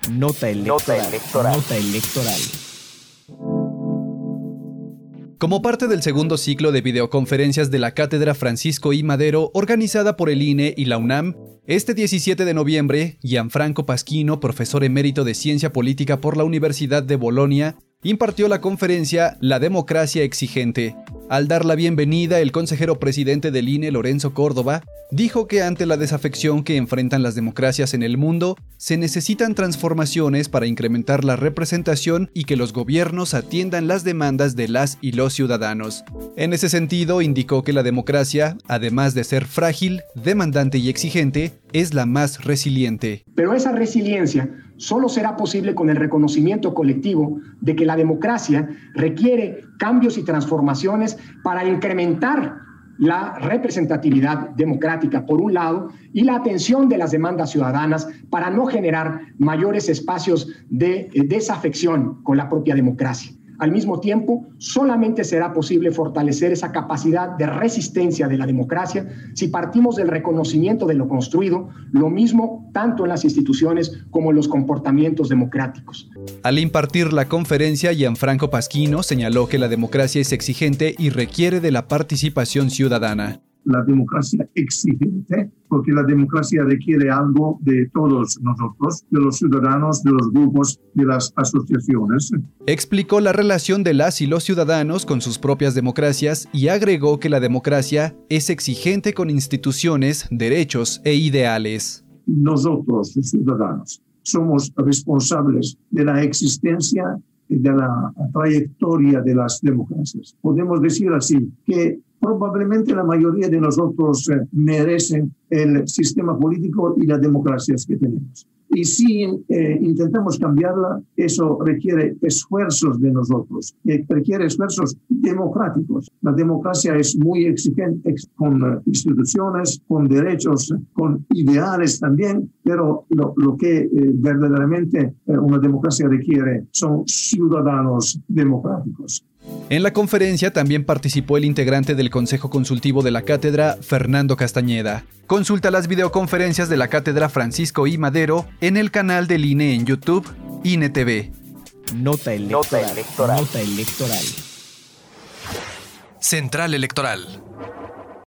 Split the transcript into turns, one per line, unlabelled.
Nota electoral. Nota electoral. Como parte del segundo ciclo de videoconferencias de la Cátedra Francisco I. Madero, organizada por el INE y la UNAM, este 17 de noviembre, Gianfranco Pasquino, profesor emérito de Ciencia Política por la Universidad de Bolonia, impartió la conferencia La democracia exigente. Al dar la bienvenida, el consejero presidente del INE, Lorenzo Córdoba, dijo que ante la desafección que enfrentan las democracias en el mundo, se necesitan transformaciones para incrementar la representación y que los gobiernos atiendan las demandas de las y los ciudadanos. En ese sentido, indicó que la democracia, además de ser frágil, demandante y exigente, es la más resiliente.
Pero esa resiliencia solo será posible con el reconocimiento colectivo de que la democracia requiere cambios y transformaciones para incrementar la representatividad democrática, por un lado, y la atención de las demandas ciudadanas para no generar mayores espacios de desafección con la propia democracia. Al mismo tiempo, solamente será posible fortalecer esa capacidad de resistencia de la democracia si partimos del reconocimiento de lo construido, lo mismo tanto en las instituciones como en los comportamientos democráticos.
Al impartir la conferencia, Gianfranco Pasquino señaló que la democracia es exigente y requiere de la participación ciudadana.
La democracia exigente, porque la democracia requiere algo de todos nosotros, de los ciudadanos, de los grupos, de las asociaciones.
Explicó la relación de las y los ciudadanos con sus propias democracias y agregó que la democracia es exigente con instituciones, derechos e ideales.
Nosotros, los ciudadanos, somos responsables de la existencia y de la trayectoria de las democracias. Podemos decir así que probablemente la mayoría de nosotros merecen el sistema político y las democracias que tenemos. Y si intentamos cambiarla, eso requiere esfuerzos de nosotros, requiere esfuerzos democráticos. La democracia es muy exigente con instituciones, con derechos, con ideales también, pero lo que verdaderamente una democracia requiere son ciudadanos democráticos.
En la conferencia también participó el integrante del Consejo Consultivo de la Cátedra, Fernando Castañeda. Consulta las videoconferencias de la Cátedra Francisco I. Madero en el canal del INE en YouTube, INE TV. Nota electoral. Nota electoral.
Central Electoral.